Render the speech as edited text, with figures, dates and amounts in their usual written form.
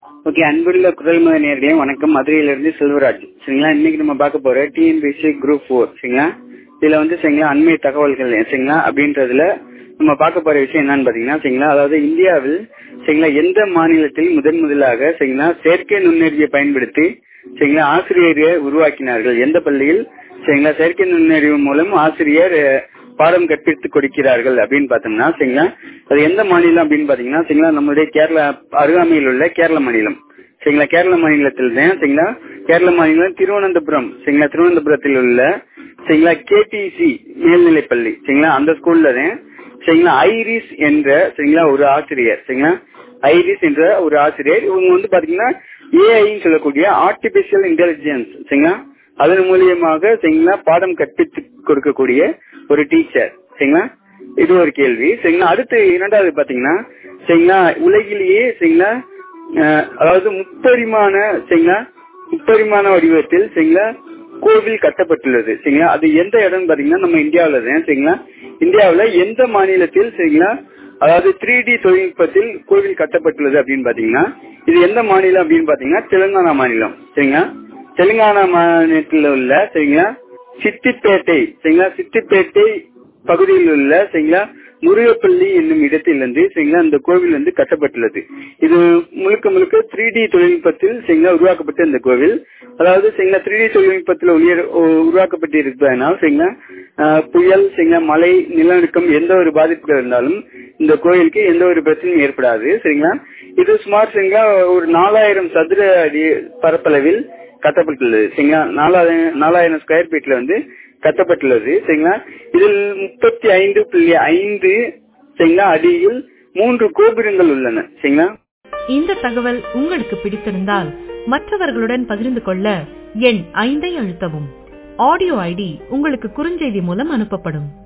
Okay, அன்புள்ள குரல் மத நேயர்களே வணக்கம். மதுரையிலிருந்து செல்வராஜ். சரிங்களா, இன்னைக்கு நம்ம பார்க்க போற டிஎன்பிஎஸ்சி குரூப் 4. சரிங்களா, இதுல சரிங்களா அண்மை தகவல்கள் சரிங்களா அப்படின்றதுல நம்ம பார்க்க போற விஷயம் என்னன்னு பாத்தீங்கன்னா சரிங்களா, அதாவது இந்தியாவில் சரிங்களா எந்த மாநிலத்தில் முதலாக சரிங்களா செயற்கை நுண்ணறிவை பயன்படுத்தி சரிங்களா ஆசிரியரை உருவாக்கினார்கள், எந்த பள்ளியில் சரிங்களா செயற்கை நுண்ணறிவு மூலம் ஆசிரியர் பாடம் கற்பித்து கொடுக்கிறார்கள் அப்படின்னு பார்த்தோம்னா சரிங்களா, அது எந்த மாநிலம் அப்படின்னு பாத்தீங்கன்னா சரிங்களா நம்மளுடைய கேரளா அருகாமையில் உள்ள கேரள மாநிலம். சரிங்களா, கேரள மாநிலத்தில் தான் சரிங்களா, கேரள மாநிலம் திருவனந்தபுரம் சரிங்களா, திருவனந்தபுரத்தில் உள்ள சரிங்களா கேடிசி மேல்நிலைப்பள்ளி சரிங்களா, அந்த ஸ்கூல்ல தான் சரிங்களா ஐரிஸ் என்ற சரிங்களா ஒரு ஆசிரியர் சரிங்களா, ஐரிஸ் என்ற ஒரு ஆசிரியர் இவங்க பாத்தீங்கன்னா ஏஐன்னு சொல்லக்கூடிய ஆர்டிபிஷியல் இன்டெலிஜென்ஸ் சரிங்களா, அதன் மூலியமாக சரிங்களா பாடம் கற்பித்து கொடுக்கக்கூடிய ஒரு டீச்சர் சரிங்களா. இது ஒரு கேள்வி சரிங்களா. அடுத்து இரண்டாவது பாத்தீங்கன்னா சரிங்களா உலகிலேயே சரிங்களா அதாவது முப்பரிமாண வடிவத்தில் சரிங்களா கோவில் கட்டப்பட்டுள்ளது சரிங்களா. அது எந்த இடம் பாத்தீங்கன்னா நம்ம இந்தியாவில தான் சரிங்களா. இந்தியாவில எந்த மாநிலத்தில் சரிங்களா அதாவது 3D தொழில்நுட்பத்தில் கோவில் கட்டப்பட்டுள்ளது அப்படின்னு பாத்தீங்கன்னா இது எந்த மாநிலம் அப்படின்னு பாத்தீங்கன்னா தெலுங்கானா மாநிலம் சரிங்களா. தெலுங்கானா மாநிலத்தில் உள்ள சரிங்களா சித்திப்பேட்டை சரிங்களா, சித்திப்பேட்டை பகுதியில் உள்ள சரிங்களா முருகப்பள்ளி என்னும் இடத்திலிருந்து சரிங்களா இந்த கோவில் கட்டப்பட்டுள்ளது. இது முழுக்க 3D தொழில்நுட்பத்தில் சரிங்களா உருவாக்கப்பட்ட இந்த கோவில், அதாவது சரிங்களா 3D தொழில்நுட்பத்தில் உருவாக்கப்பட்டு இருப்பதனால் சரிங்களா புயல் சரிங்களா மழை நிலநடுக்கம் எந்த ஒரு பாதிப்புகள் இருந்தாலும் இந்த கோயிலுக்கு எந்த ஒரு பிரச்சனையும் ஏற்படாது சரிங்களா. இது சுமார் சரிங்களா ஒரு 4000 சதுர அடி பரப்பளவில் கட்டப்பட்டுள்ளது சரிங்களா. 4000 ஸ்கொயர் ஃபீட்ல கட்டப்பட்டுள்ளது சரிங்களா. இதில் 35.5 சரிங்களா அடியில் 3 கோபுரங்கள் உள்ளன சரிங்களா. இந்த தகவல் உங்களுக்கு பிடித்திருந்தால் மற்றவர்களுடன் பகிர்ந்து கொள்ள எண் 5 அழுத்தவும். ஆடியோ ஐடி உங்களுக்கு குறுஞ்செய்தி மூலம் அனுப்பப்படும்.